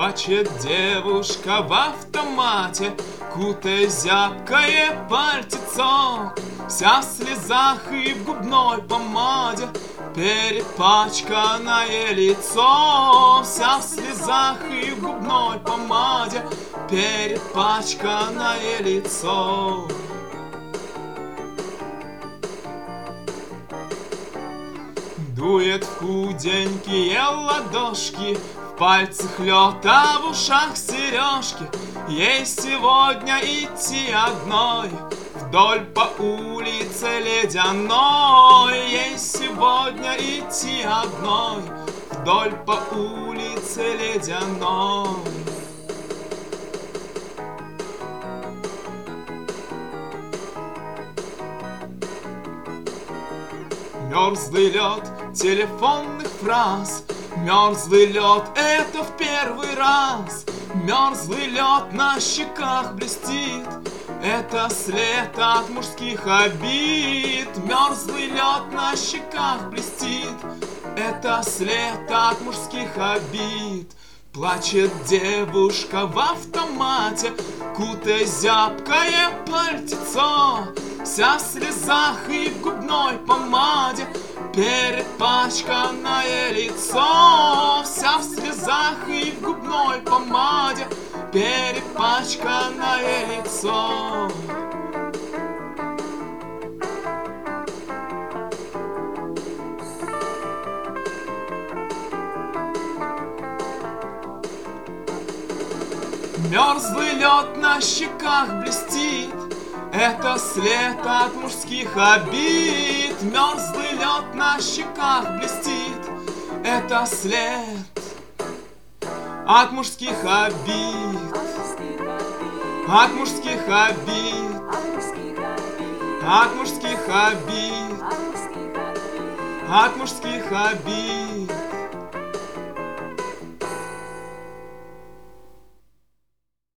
Плачет девушка в автомате, кутая зябкое пальтецо, вся в слезах и в губной помаде, перепачканное лицо. Вся в слезах и в губной помаде, перепачканное лицо. Дует в худенькие ладошки, в пальцах лед, а в ушах сережки. Ей сегодня идти одной вдоль по улице ледяной. Ей сегодня идти одной вдоль по улице ледяной. Мерзлый лед телефонных фраз, мерзлый лед — это в первый раз. Мерзлый лед на щеках блестит, это след от мужских обид. Мерзлый лед на щеках блестит, это след от мужских обид. Плачет девушка в автомате, кутая зябкое пальтецо, вся в слезах и в губной помаде, перепачканное лицо. Вся в слезах и в губной помаде, перепачканное лицо. Мерзлый лед на щеках блестит, это след от мужских обид. Мерзлый лед на щеках блестит, это след от мужских обид. От мужских обид. От мужских обид. От мужских обид.